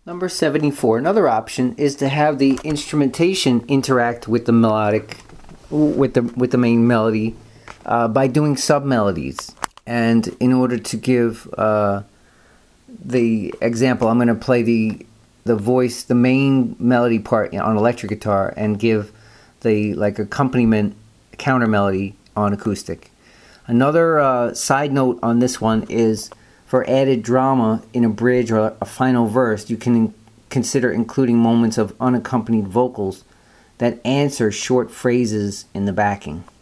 Number 74. Another option is to have the instrumentation interact with the melodic, with the main melody, by doing sub-melodies. And in order to give the example, I'm going to play the voice, the main melody part on electric guitar, and give the accompaniment counter melody on acoustic. Another side note on this one is, for added drama in a bridge or a final verse, you can consider including moments of unaccompanied vocals that answer short phrases in the backing.